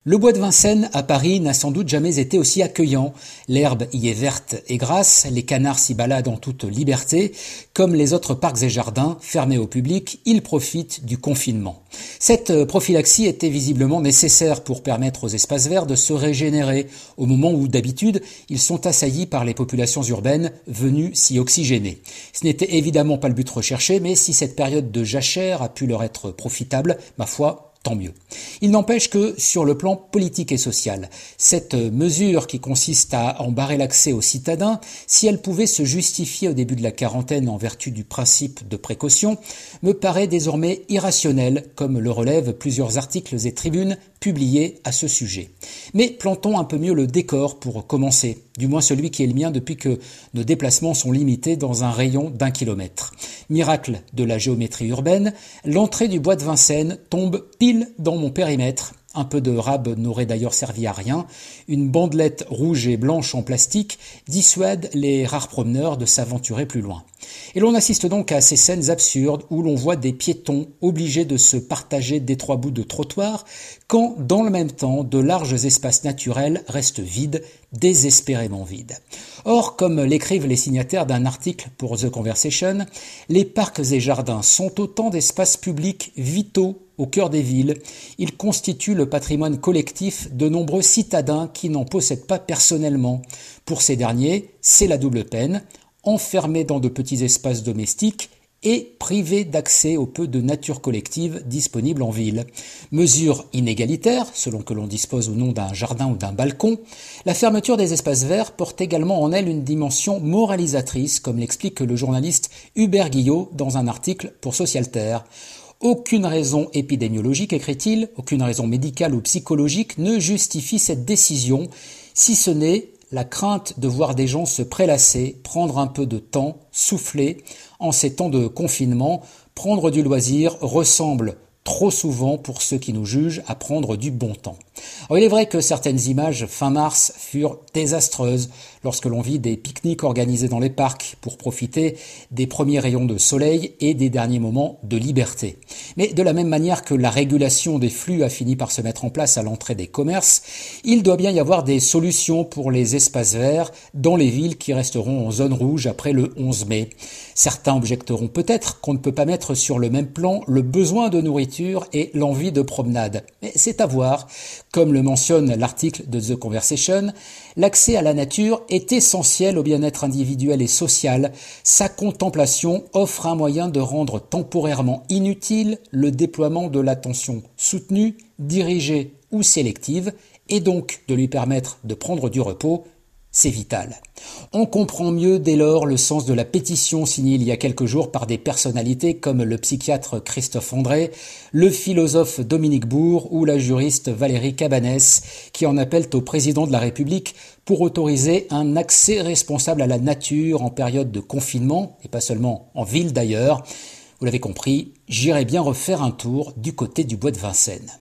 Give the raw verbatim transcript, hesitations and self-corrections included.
Le bois de Vincennes, à Paris, n'a sans doute jamais été aussi accueillant. L'herbe y est verte et grasse, les canards s'y baladent en toute liberté. Comme les autres parcs et jardins, fermés au public, ils profitent du confinement. Cette prophylaxie était visiblement nécessaire pour permettre aux espaces verts de se régénérer, au moment où, d'habitude, ils sont assaillis par les populations urbaines venues s'y oxygéner. Ce n'était évidemment pas le but recherché, mais si cette période de jachère a pu leur être profitable, ma foi, tant mieux. Il n'empêche que, sur le plan politique et social, cette mesure qui consiste à en barrer l'accès aux citadins, si elle pouvait se justifier au début de la quarantaine en vertu du principe de précaution, me paraît désormais irrationnelle, comme le relèvent plusieurs articles et tribunes publiés à ce sujet. Mais plantons un peu mieux le décor pour commencer, du moins celui qui est le mien depuis que nos déplacements sont limités dans un rayon d'un kilomètre. Miracle de la géométrie urbaine, l'entrée du bois de Vincennes tombe pile dans mon périmètre. Un peu de rab n'aurait d'ailleurs servi à rien. Une bandelette rouge et blanche en plastique dissuade les rares promeneurs de s'aventurer plus loin. Et l'on assiste donc à ces scènes absurdes où l'on voit des piétons obligés de se partager d'étroits bouts de trottoir, quand, dans le même temps, de larges espaces naturels restent vides, désespérément vides. Or, comme l'écrivent les signataires d'un article pour The Conversation, les parcs et jardins sont autant d'espaces publics vitaux au cœur des villes. Ils constituent le patrimoine collectif de nombreux citadins qui n'en possèdent pas personnellement. Pour ces derniers, c'est la double peine, enfermés dans de petits espaces domestiques et privés d'accès au peu de nature collective disponible en ville. Mesure inégalitaire, selon que l'on dispose ou non d'un jardin ou d'un balcon, la fermeture des espaces verts porte également en elle une dimension moralisatrice, comme l'explique le journaliste Hubert Guillot dans un article pour Socialterre. Aucune raison épidémiologique, écrit-il, aucune raison médicale ou psychologique ne justifie cette décision, si ce n'est la crainte de voir des gens se prélasser, prendre un peu de temps, souffler. En ces temps de confinement, prendre du loisir ressemble trop souvent, pour ceux qui nous jugent, à prendre du bon temps. Alors, il est vrai que certaines images fin mars furent désastreuses lorsque l'on vit des pique-niques organisés dans les parcs pour profiter des premiers rayons de soleil et des derniers moments de liberté. Mais de la même manière que la régulation des flux a fini par se mettre en place à l'entrée des commerces, il doit bien y avoir des solutions pour les espaces verts dans les villes qui resteront en zone rouge après le onze mai. Certains objecteront peut-être qu'on ne peut pas mettre sur le même plan le besoin de nourriture et l'envie de promenade. Mais c'est à voir. Comme le mentionne l'article de The Conversation, l'accès à la nature est essentiel au bien-être individuel et social. Sa contemplation offre un moyen de rendre temporairement inutile le déploiement de l'attention soutenue, dirigée ou sélective, et donc de lui permettre de prendre du repos. C'est vital. On comprend mieux dès lors le sens de la pétition signée il y a quelques jours par des personnalités comme le psychiatre Christophe André, le philosophe Dominique Bourg ou la juriste Valérie Cabanès, qui en appellent au président de la République pour autoriser un accès responsable à la nature en période de confinement, et pas seulement en ville d'ailleurs. Vous l'avez compris, j'irai bien refaire un tour du côté du bois de Vincennes.